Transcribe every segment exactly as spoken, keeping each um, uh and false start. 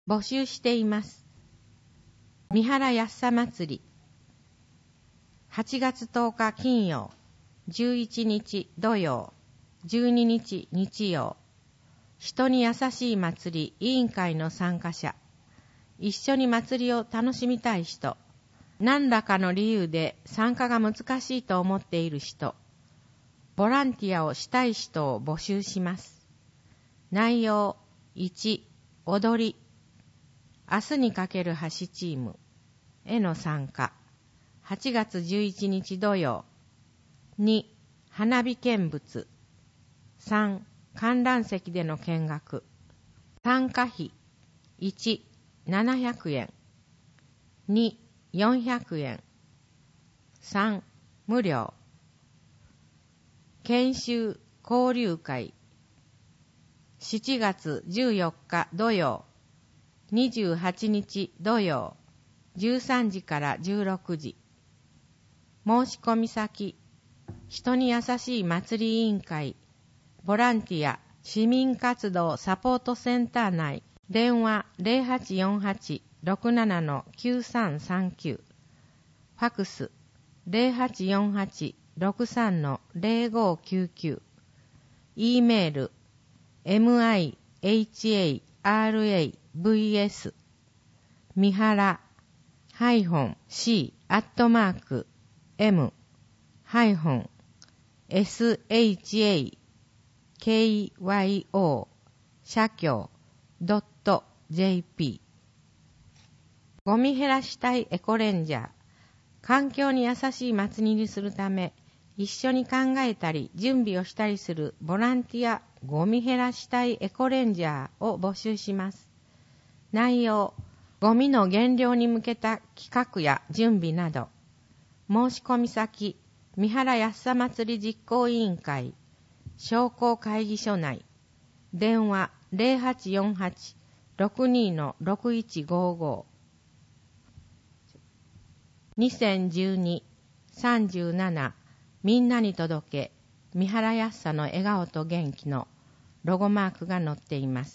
募集しています。三原やっさ祭り。はちがつとおか金曜、じゅういちにち土曜、じゅうににち日曜。人に優しい祭り委員会の参加者。一緒に祭りを楽しみたい人。何らかの理由で参加が難しいと思っている人。ボランティアをしたい人を募集します。内容いち、踊り。明日にかける橋チームへの参加。はちがつじゅういちにち土曜。に、花火見物。さん、観覧席での見学。参加費いち、ななひゃくえん。に、よんひゃくえん。さん、無料。研修交流会。しちがつじゅうよっか土曜。にじゅうはちにち土曜。じゅうさんじからじゅうろくじ。申し込み先。人に優しい祭り委員会。ボランティア市民活動サポートセンター内。電話 ゼロはちよんはち ろくなな きゅうさんさんきゅう。ファクス ゼロはちよんはち ろくさん ゼロごきゅうきゅう。E メール ミハラ みはら -c アットマーク m シャキョウ社協 .jp。 ゴミ減らしたいエコレンジャー。環境に優しい祭りにするため、一緒に考えたり準備をしたりするボランティアゴミ減らしたいエコレンジャーを募集します。内容、ゴミの減量に向けた企画や準備など。申し込み先、三原やっさ祭り実行委員会、商工会議所内。電話 ゼロはちよんはち ろくに ろくいちごご。にせんじゅうに さんじゅうななみんなに届け三原やっさの笑顔と元気のロゴマークが載っています。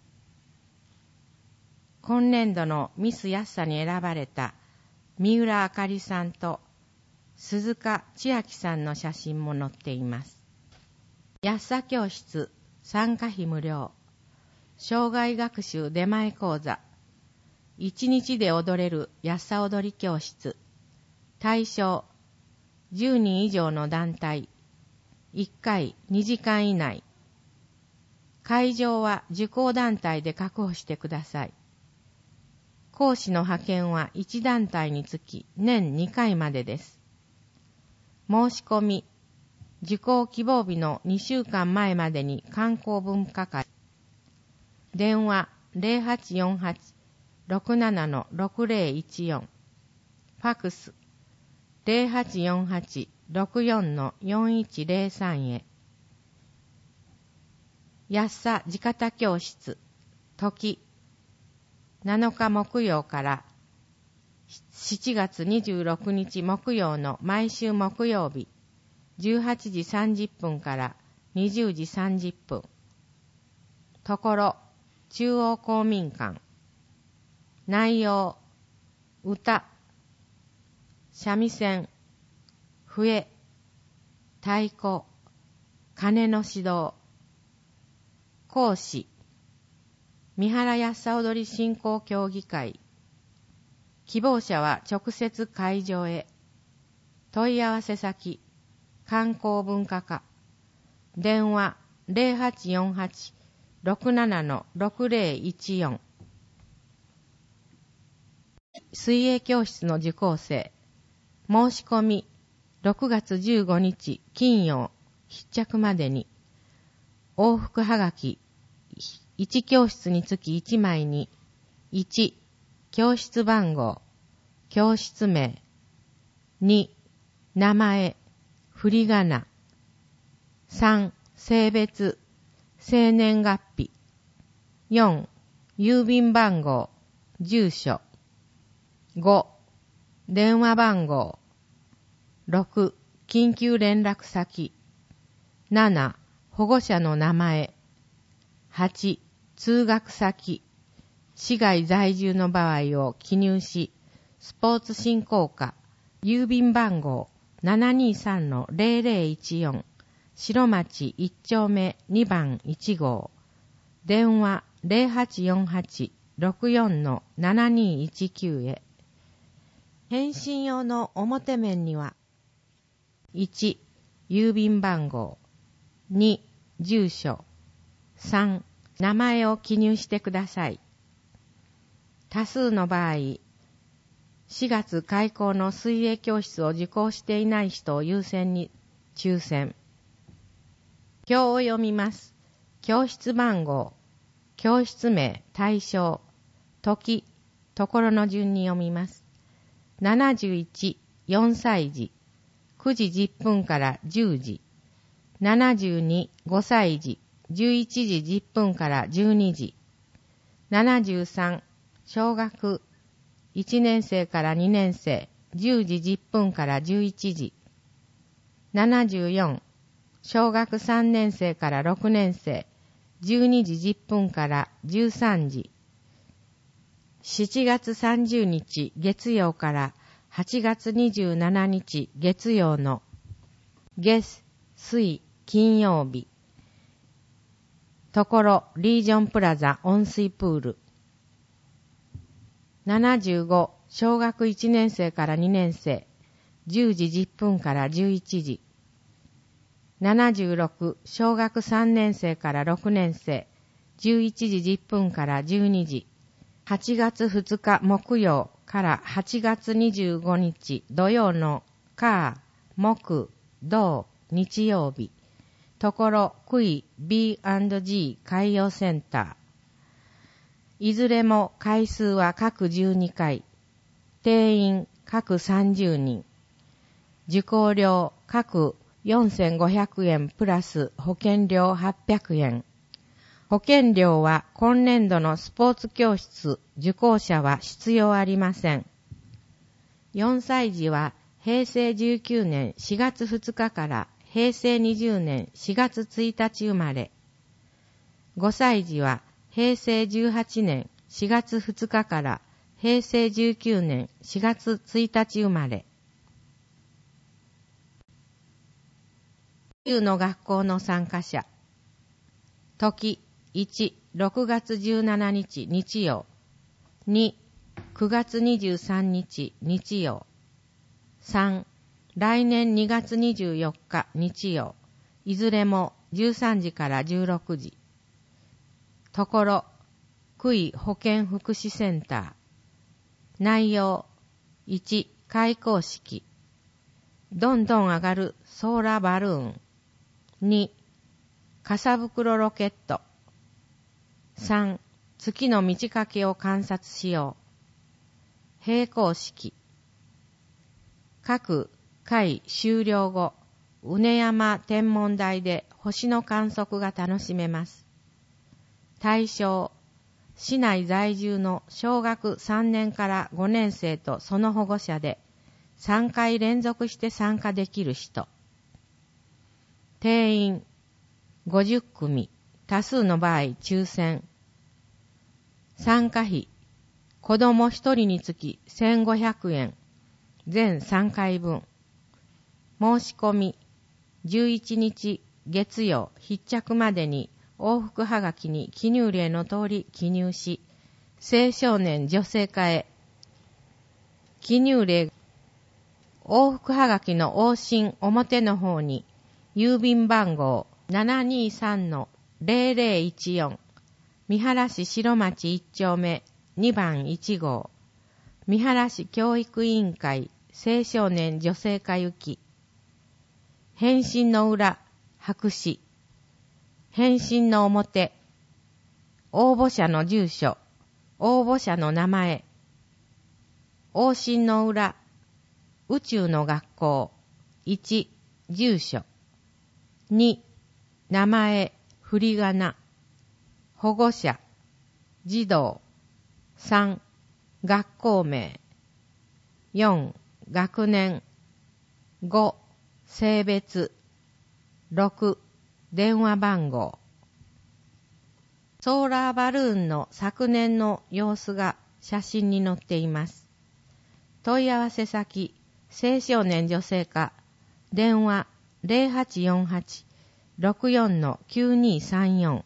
今年度のミスやっさに選ばれた三浦あかりさんと鈴鹿千秋さんの写真も載っています。やっさ教室参加費無料。障害学習出前講座。一日で踊れるやっさ踊り教室。対象じゅうにん以上の団体。いっかいにじかん以内。会場は受講団体で確保してください。講師の派遣はいち団体につき年にかいまでです。申し込み受講希望日のにしゅうかんまえまでに観光文化会。電話 ゼロはちよんはち ろくなな ろくゼロいちよん。ファクス ゼロはちよんはち ろくよん よんいちゼロさん へ。やっさ地方教室時なのか木曜からしちがつにじゅうろくにち木曜の毎週木曜日じゅうはちじさんじゅっぷんからにじゅうじさんじゅっぷん。ところ中央公民館。内容歌、三味線、笛、太鼓、鐘の指導。講師三原やっさ踊り振興協議会。希望者は直接会場へ。問い合わせ先観光文化課。電話 ゼロはちよんはち ろくなな ろくゼロいちよん。水泳教室の受講生。申し込みろくがつじゅうごにち金曜必着までに。往復はがきいち教室につきいちまいにいち教室番号教室名に名前振り仮名さん性別生年月日よん郵便番号住所ご電話番号ろく緊急連絡先なな保護者の名前はち通学先市外在住の場合を記入し、スポーツ振興課、郵便番号 ななにさんのゼロゼロいちよん、白町いっ丁目にばんいち号、電話 ゼロはちよんはち ろくよんのななにいちきゅう へ。返信用の表面には、いち、郵便番号、に、住所、さん、名前を記入してください。多数の場合、しがつ開校の水泳教室を受講していない人を優先に抽選。表を読みます。教室番号、教室名、対象、時、ところの順に読みます。ななじゅういち、よんさい児、くじじゅっぷんからじゅうじ。ななじゅうに、ごさい児、じゅういちじじゅっぷんからじゅうにじ。ななじゅうさん、小学いちねん生からにねん生、じゅうじじゅっぷんからじゅういちじ。ななじゅうよん、小学さんねん生からろくねん生、じゅうにじじゅっぷんからじゅうさんじ。しちがつさんじゅうにち月曜からはちがつにじゅうしちにち月曜の月、水、金曜日。ところリージョンプラザ温水プール。ななじゅうご、小学いちねん生からにねん生、じゅうじじゅっぷんからじゅういちじ。ななじゅうろく、小学さんねん生からろくねん生、じゅういちじじゅっぷんからじゅうにじ。はちがつふつか木曜からはちがつにじゅうごにち土曜の火、木、土、日曜日。ところクイ ビーアンドジー 海洋センター。いずれも回数は各じゅうにかい、定員各さんじゅうにん、受講料各よんせんごひゃくえんプラス保険料はっぴゃくえん。保険料は今年度のスポーツ教室受講者は必要ありません。よんさい児はへいせいじゅうきゅうねんしがつふつかからへいせいにじゅうねんしがつついたち生まれ。ごさい児はへいせいじゅうはちねんしがつふつかからへいせいじゅうきゅうねんしがつついたち生まれ。旧の学校の参加者。時いち、ろくがつじゅうしちにち日曜。に、くがつにじゅうさんにち日曜。さん、来年にがつにじゅうよっか日曜。いずれもじゅうさんじからじゅうろくじ。ところ、区医保健福祉センター。内容、いち、開講式。どんどん上がるソーラーバルーン。に、傘袋ロケット。さん、月の満ち欠けを観察しよう。閉校式。各回終了後、うね山天文台で星の観測が楽しめます。対象、市内在住の小学さんねんからごねん生とその保護者でさんかい連続して参加できる人。定員ごじゅっくみ、多数の場合抽選。参加費、子供ひとりにつきせんごひゃくえん、全さんかいぶん。申し込み、じゅういちにち月曜必着までに往復はがきに記入例の通り記入し、青少年女性課へ。記入例、往復はがきの往診表の方に、郵便番号 ななにさんのゼロゼロいちよん、三原市白町いっ丁目にばんいち号、三原市教育委員会青少年女性課行き。返信の裏、白紙。返信の表、応募者の住所、応募者の名前。往診の裏、宇宙の学校。いち、住所。に、名前、振り仮名。保護者、児童。さん、学校名。よん、学年。ご、性別。ろく、電話番号。 ソーラーバルーンの昨年の様子が写真に載っています。問い合わせ先、青少年女性課、電話 ゼロはちよんはち ろくよん きゅうにさんよん。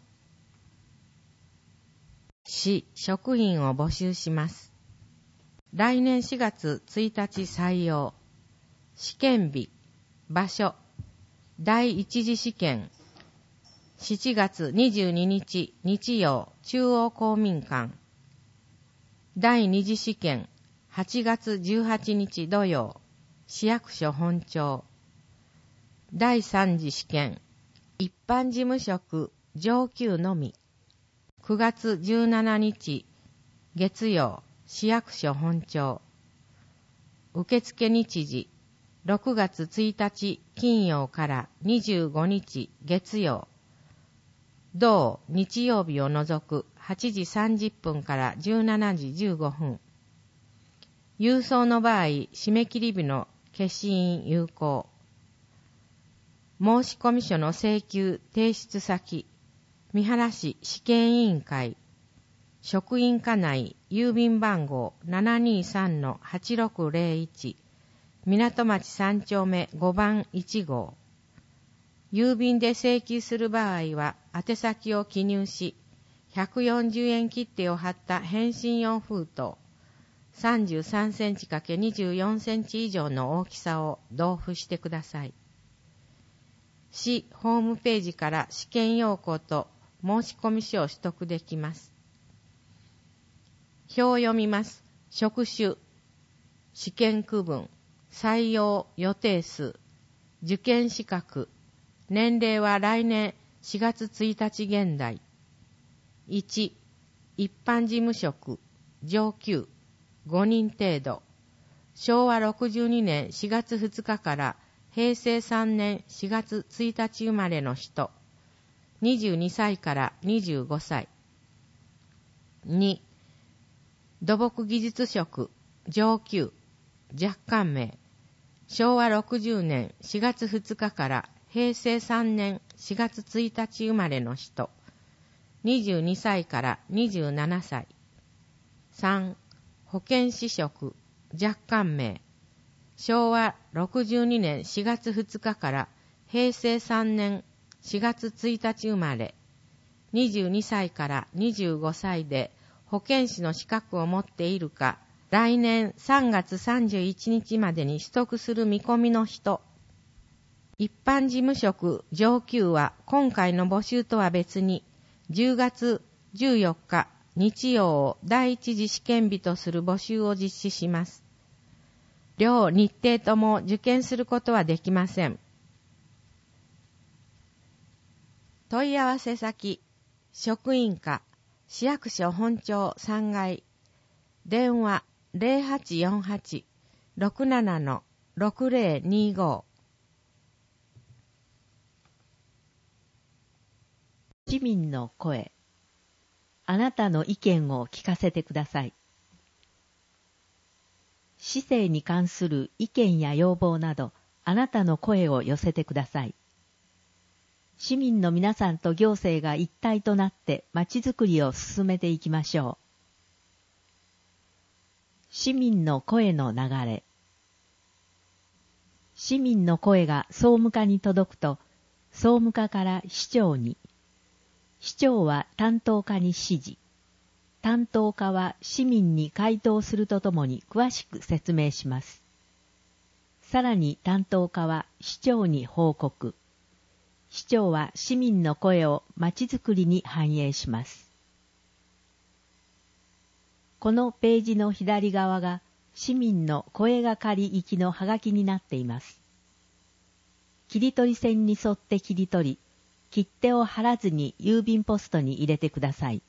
市職員を募集します。来年しがつついたち採用。試験日、場所、第一次試験、しちがつにじゅうににち日曜中央公民館。第二次試験、はちがつじゅうはちにち土曜、市役所本庁。第三次試験、一般事務職上級のみ。くがつじゅうしちにち月曜、市役所本庁。受付日時、ろくがつついたち金曜からにじゅうごにち月曜。同日曜日を除くはちじさんじゅっぷんからじゅうしちじじゅうごふん。郵送の場合、締め切り日の消印有効。申込書の請求提出先、三原市試験委員会、職員課内郵便番号 ななにさんのはちろくゼロいち、港町さんちょうめごばんいちごう。郵便で請求する場合は、宛先を記入し、ひゃくよんじゅうえん切手を貼った返信用封筒、さんじゅうさんセンチ×にじゅうよんセンチ以上の大きさを同封してください。市ホームページから試験要項と申込書を取得できます。表を読みます。職種、試験区分、採用予定数、受験資格、年齢は来年しがつついたち現在。いち、一般事務職、上級、ごにん程度。しょうわろくじゅうにねんしがつふつかからへいせいさんねんしがつついたち生まれの人。にじゅうにさいからにじゅうごさい。に、土木技術職、上級、若干名。しょうわろくじゅうねんしがつふつかからへいせいさんねんしがつついたち生まれの人。にじゅうにさいからにじゅうななさい。さん、保健師職、若干名。しょうわろくじゅうにねんしがつふつかからへいせいさんねんしがつついたち生まれ。にじゅうにさいからにじゅうごさいで保健師の資格を持っているか、来年さんがつさんじゅういちにちまでに取得する見込みの人。一般事務職上級は今回の募集とは別にじゅうがつじゅうよっか日曜を第一次試験日とする募集を実施します。両日程とも受験することはできません。問い合わせ先、職員課、市役所本庁さんがい、電話 ゼロはちよんはち ろくなな ろくゼロにご。 市民の声。あなたの意見を聞かせてください。市政に関する意見や要望など、あなたの声を寄せてください。市民の皆さんと行政が一体となってまちづくりを進めていきましょう。市民の声の流れ。市民の声が総務課に届くと、総務課から市長に、市長は担当課に指示、担当課は市民に回答するとともに詳しく説明します。さらに担当課は市長に報告。市長は市民の声をまちづくりに反映します。このページの左側が市民の声がかり行きのハガキになっています。切り取り線に沿って切り取り、切手を貼らずに郵便ポストに入れてください。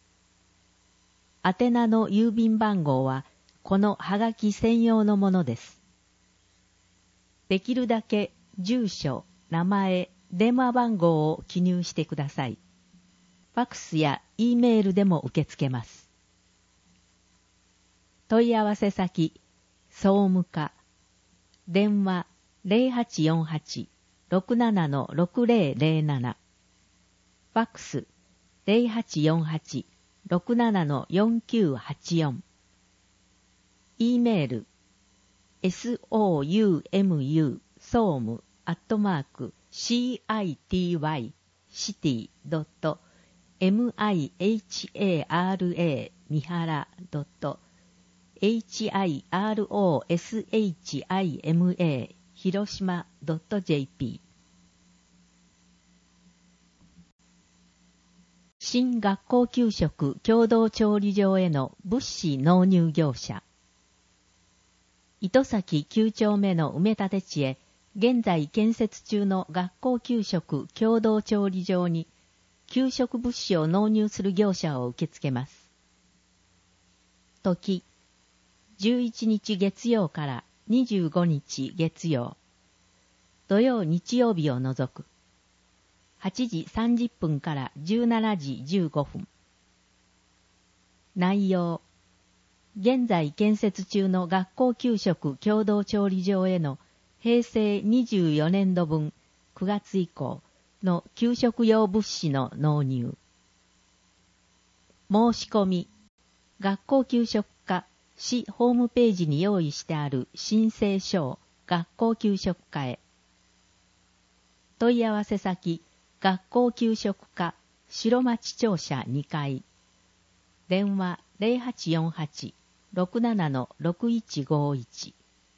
宛名の郵便番号はこのハガキ専用のものです。できるだけ住所、名前、電話番号を記入してください。ファクスや E メールでも受け付けます。問い合わせ先、総務課、電話 ゼロはちよんはち ろくなな ろくゼロゼロなな、ファクスゼロはちよんはち ろくなな よんきゅうはちよん。E メール ソム 総務アットマーク シティシティ ドット ミハラ 三原 ドット ヒロシマ広島 ドット ジェーピー。 新学校給食共同調理場への物資納入業者。糸崎きゅう丁目の埋め立て地へ現在建設中の学校給食共同調理場に給食物資を納入する業者を受け付けます。時、じゅういちにち月曜からにじゅうごにち月曜、土曜日曜日を除く、はちじさんじゅっぷんからじゅうしちじじゅうごふん。内容、現在建設中の学校給食共同調理場へのへいせいにじゅうよねんどぶんくがつ以降の給食用物資の納入。申し込み、学校給食課市ホームページに用意してある申請書を学校給食課へ。問い合わせ先、学校給食課白町庁舎にかい。電話ゼロはちよんはち ろくなな ろくいちごいち。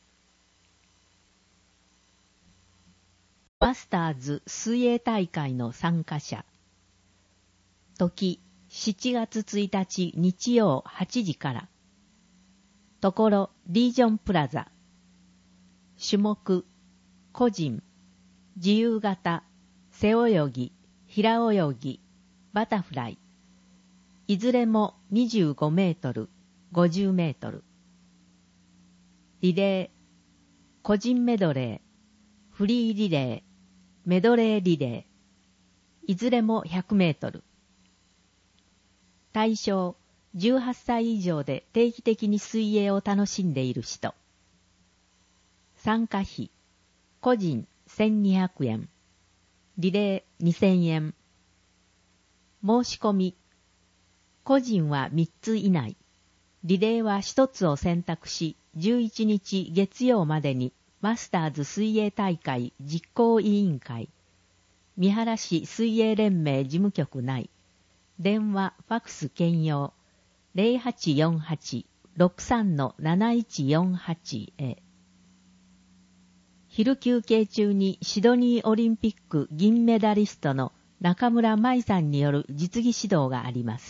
マスターズ水泳大会の参加者。時、しちがつついたち日曜はちじから。ところ、リージョンプラザ。種目、個人、自由形、背泳ぎ、平泳ぎ、バタフライ。いずれもにじゅうごメートル、ごじゅうメートル。リレー、個人メドレー、フリーリレー、メドレーリレー。いずれもひゃくメートル。対象、じゅうはっさい以上で定期的に水泳を楽しんでいる人。参加費、個人せんにひゃくえん、リレーにせんえん。申し込み、個人はみっつ以内、リレーはひとつを選択し、じゅういちにち月曜までにマスターズ水泳大会実行委員会、三原市水泳連盟事務局内、電話、ファクス兼用、ゼロはちよんはち ろくさん なないちよんはち へ。昼休憩中にシドニーオリンピック銀メダリストの中村舞さんによる実技指導があります。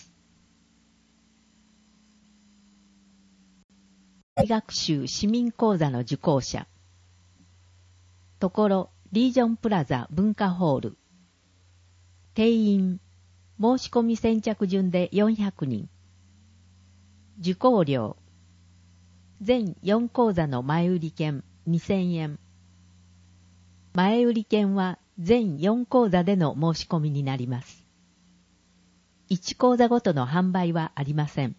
大学習市民講座の受講者。ところ、リージョンプラザ文化ホール。定員、申し込み先着順でよんひゃくにん。受講料、全よん講座の前売り券にせんえん。前売り券は全よん講座での申し込みになります。いち講座ごとの販売はありません。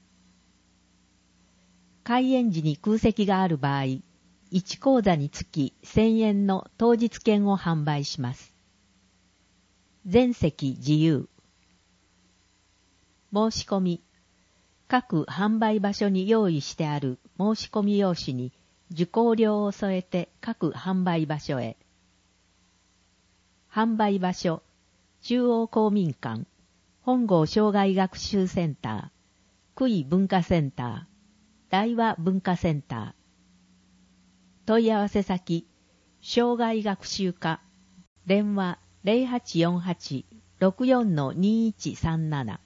開演時に空席がある場合、いち講座につきせんえんの当日券を販売します。全席自由。申し込み、各販売場所に用意してある申し込み用紙に受講料を添えて各販売場所へ。販売場所、中央公民館、本郷障害学習センター、久井文化センター、大和文化センター。問い合わせ先、障害学習課、電話ゼロはちよんはち ろくよん にいちさんなな。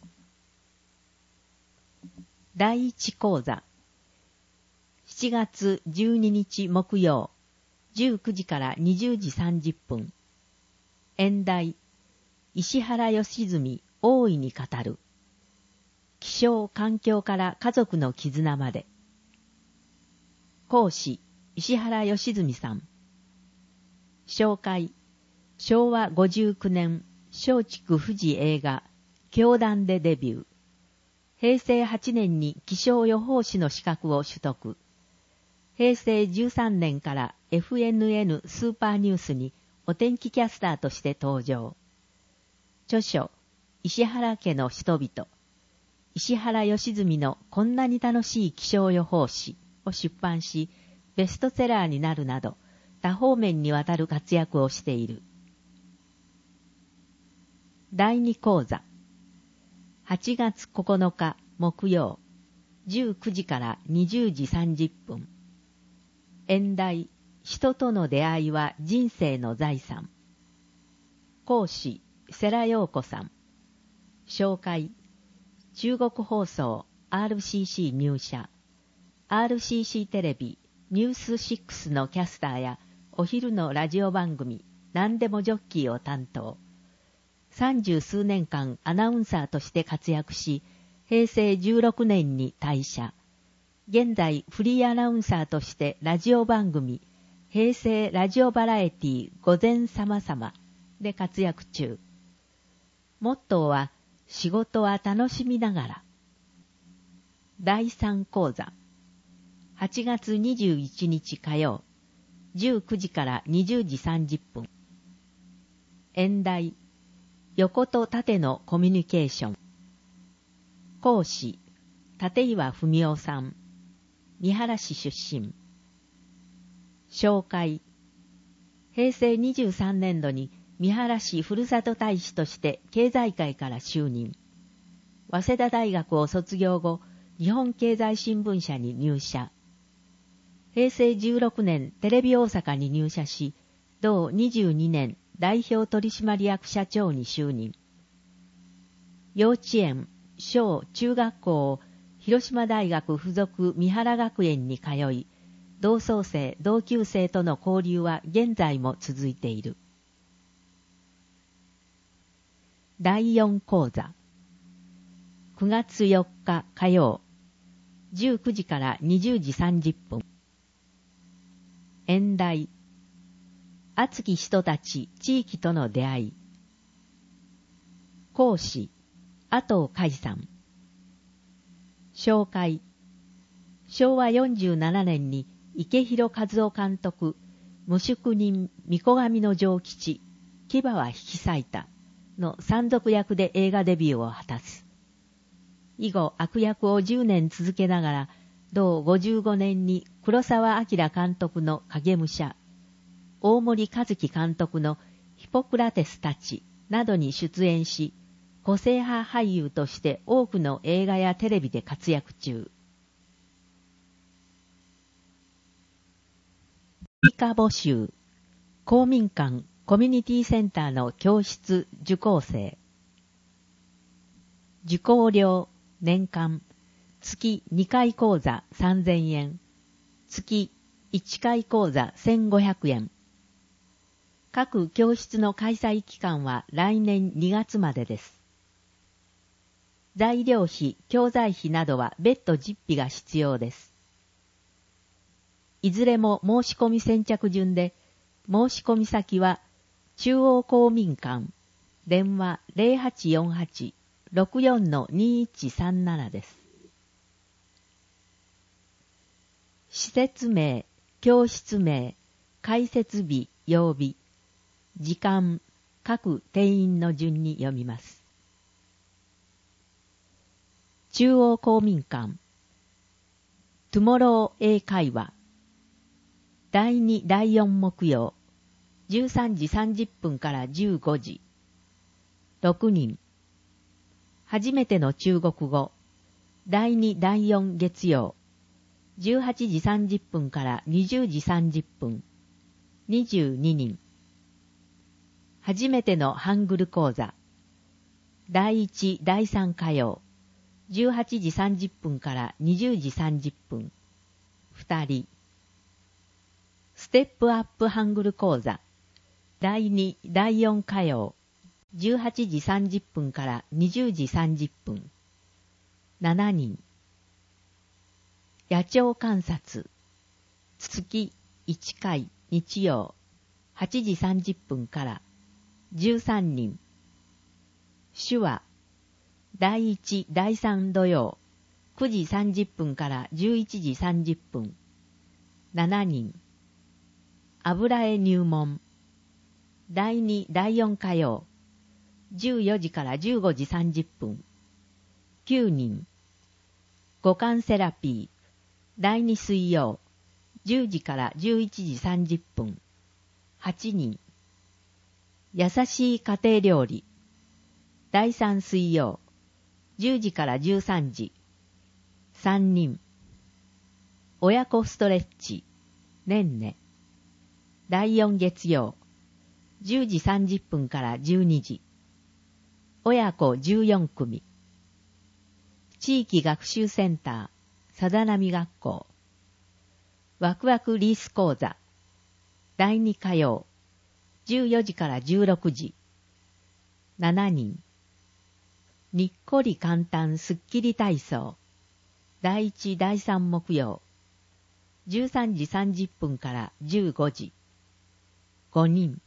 だいいち講座、しちがつじゅうににち木曜、じゅうくじからにじゅうじさんじゅっぷん。演題、石原良純大いに語る。気象環境から家族の絆まで。講師、石原良純さん。紹介、しょうわごじゅうきゅうねん、松竹富士映画、教団でデビュー。へいせいはちねんに気象予報士の資格を取得。へいせいじゅうさんねんから エフエヌエヌ スーパーニュースにお天気キャスターとして登場。著書、 石原家の人々、石原良純のこんなに楽しい気象予報士を出版し、ベストセラーになるなど、多方面にわたる活躍をしている。だいに講座。はちがつここのか木曜、じゅうくじからにじゅうじさんじゅっぷん。演題、人との出会いは人生の財産。講師、世良陽子さん。紹介、中国放送 アールシーシー 入社。アールシーシー テレビ、ニュースシックスのキャスターやお昼のラジオ番組、何でもジョッキーを担当。三十数年間アナウンサーとして活躍し、平成じゅうろくねんに退社。現在フリーアナウンサーとしてラジオ番組、平成ラジオバラエティ午前様々で活躍中。モットーは、仕事は楽しみながら。だいさん講座。はちがつにじゅういちにち火曜、じゅうくじからにじゅうじさんじゅっぷん。演題、横と縦のコミュニケーション。講師、立岩文夫さん。三原市出身。紹介、平成にじゅうさんねんどに三原市ふるさと大使として経済界から就任。早稲田大学を卒業後、日本経済新聞社に入社。平成じゅうろくねんテレビ大阪に入社し、同にじゅうにねん代表取締役社長に就任。幼稚園、小中学校を広島大学附属三原学園に通い、同窓生、同級生との交流は現在も続いている。だいよん講座。くがつよっか火曜、じゅうくじからにじゅうじさんじゅっぷん。演題、熱き人たち地域との出会い。講師、阿藤海さん。紹介、しょうわよんじゅうななねんに池広和夫監督、無宿人御子神の城吉、牙は引き裂いたの山賊役で映画デビューを果たす。以後悪役をじゅうねん続けながら、同ごじゅうごねんに黒澤明監督の影武者、大森和樹監督のヒポクラテスたちなどに出演し、個性派俳優として多くの映画やテレビで活躍中。追加募集。公民館コミュニティセンターの教室受講生。受講料年間月にかい講座さんぜんえん、月いっかい講座せんごひゃくえん。各教室の開催期間は来年にがつまでです。材料費、教材費などは別途実費が必要です。いずれも申し込み先着順で、申し込み先は中央公民館、電話 ゼロはちよんはち ろくよん にいちさんなな です。施設名、教室名、開設日、曜日、時間、各定員の順に読みます。中央公民館、トゥモロー英会話、だいに、だいよん木曜、じゅうさんじさんじゅっぷんからじゅうごじ。ろくにん。初めての中国語、だいに、だいよん月曜、じゅうはちじさんじゅっぷんからにじゅうじさんじゅっぷん。にじゅうににん。初めてのハングル講座、だいいち、だいさん火曜、じゅうはちじさんじゅっぷんからにじゅうじさんじゅっぷん。ふたり。ステップアップハングル講座、だいに、だいよん火曜、じゅうはちじさんじゅっぷんからにじゅうじさんじゅっぷん。しちにん。野鳥観察、月いっかい日曜、はちじさんじゅっぷんからじゅうさんにん。手話、だいいち、だいさん土曜、くじさんじゅっぷんからじゅういちじさんじゅっぷん。しちにん。油絵入門、だいに、だいよん火曜、 じゅうよじからじゅうごじさんじゅっぷん。きゅうにん。五感セラピー、だいに水曜、じゅうじからじゅういちじさんじゅっぷん。はちにん。優しい家庭料理、だいさん水曜、じゅうじからじゅうさんじ。さんにん。親子ストレッチ、ねんね。だいよん月曜、じゅうじさんじゅっぷんからじゅうにじ。親子じゅうよん組。地域学習センター、さざなみ学校。ワクワクリース講座。だいに火曜、じゅうよじからじゅうろくじ。しちにん。にっこり簡単すっきり体操。だいいちだいさん木曜。じゅうさんじさんじゅっぷんからじゅうごじ。ごにん。